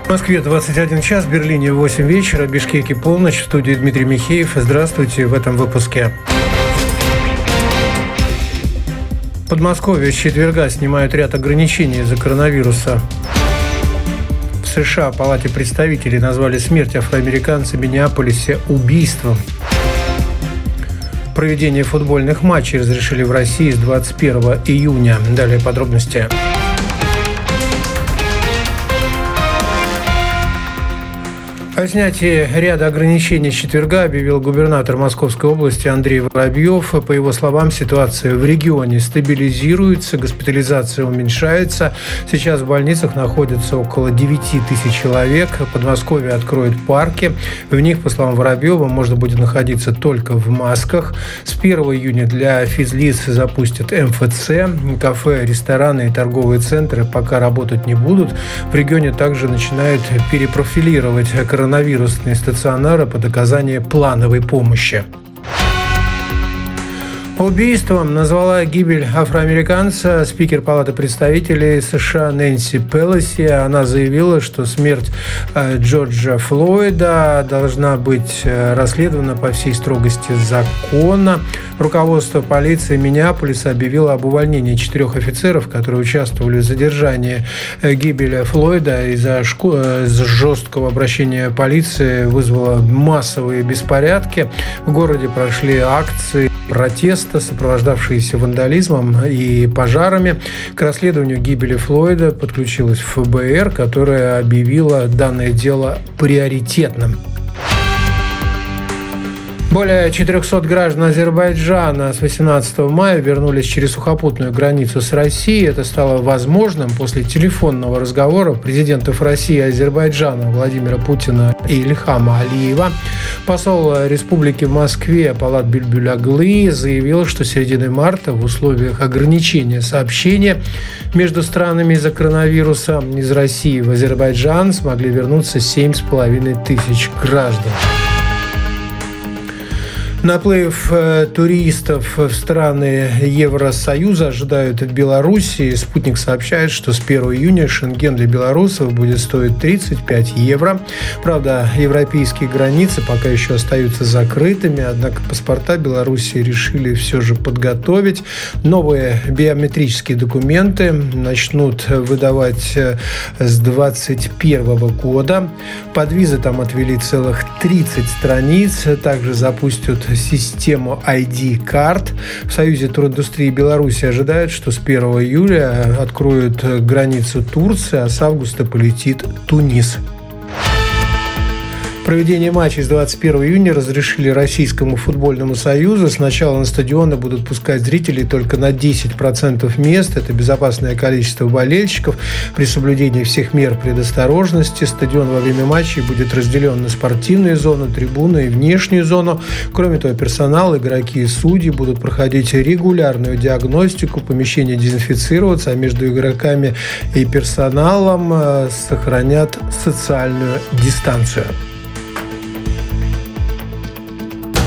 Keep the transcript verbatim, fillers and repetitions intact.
В Москве двадцать один час, в Берлине восемь вечера, в Бишкеке полночь. В студии Дмитрий Михеев. Здравствуйте в этом выпуске. В Подмосковье с четверга снимают ряд ограничений из-за коронавируса. В США Палате представителей назвали смерть афроамериканца в Миннеаполисе убийством. Проведение футбольных матчей разрешили в России с двадцать первого июня. Далее подробности. О снятии ряда ограничений с четверга объявил губернатор Московской области Андрей Воробьев. По его словам, ситуация в регионе стабилизируется, госпитализация уменьшается. Сейчас в больницах находится около девять тысяч человек. Подмосковье откроет парки. В них, по словам Воробьева, можно будет находиться только в масках. С первого июня для физлиц запустят эм эф цэ. Кафе, рестораны и торговые центры пока работать не будут. В регионе также начинают перепрофилировать коронавирус. коронавирусные стационары под оказание плановой помощи. Убийством назвала гибель афроамериканца спикер Палаты представителей США Нэнси Пелоси. Она заявила, что смерть Джорджа Флойда должна быть расследована по всей строгости закона. Руководство полиции Миннеаполиса объявило об увольнении четырех офицеров, которые участвовали в задержании гибели Флойда. Из-за жесткого обращения полиции вызвало массовые беспорядки. В городе прошли акции протеста, сопровождавшиеся вандализмом и пожарами. К расследованию гибели Флойда подключилась эф бэ эр, которая объявила данное дело приоритетным. Более четырехсот граждан Азербайджана с восемнадцатого мая вернулись через сухопутную границу с Россией. Это стало возможным после телефонного разговора президентов России и Азербайджана Владимира Путина и Ильхама Алиева. Посол республики в Москве Полат Бюльбюль-Аглы заявил, что с середины марта в условиях ограничения сообщения между странами из-за коронавируса из России в Азербайджан смогли вернуться семь с половиной тысяч граждан. Наплыв туристов в страны Евросоюза ожидают в Беларуси. Спутник сообщает, что с первого июня шенген для белорусов будет стоить тридцать пять евро. Правда, европейские границы пока еще остаются закрытыми, однако паспорта Беларуси решили все же подготовить. Новые биометрические документы начнут выдавать с двадцать первого года. Под визы там отвели целых тридцать страниц. Также запустят систему ай ди-карт. В Союзе туриндустрии Беларуси ожидают, что с первого июля откроют границу Турции, а с августа полетит Тунис. Проведение матчей с двадцать первого июня разрешили Российскому футбольному союзу. Сначала на стадионы будут пускать зрителей только на десять процентов мест. Это безопасное количество болельщиков. При соблюдении всех мер предосторожности стадион во время матчей будет разделен на спортивную зону, трибуны и внешнюю зону. Кроме того, персонал, игроки и судьи будут проходить регулярную диагностику, помещения дезинфицироваться, а между игроками и персоналом сохранят социальную дистанцию.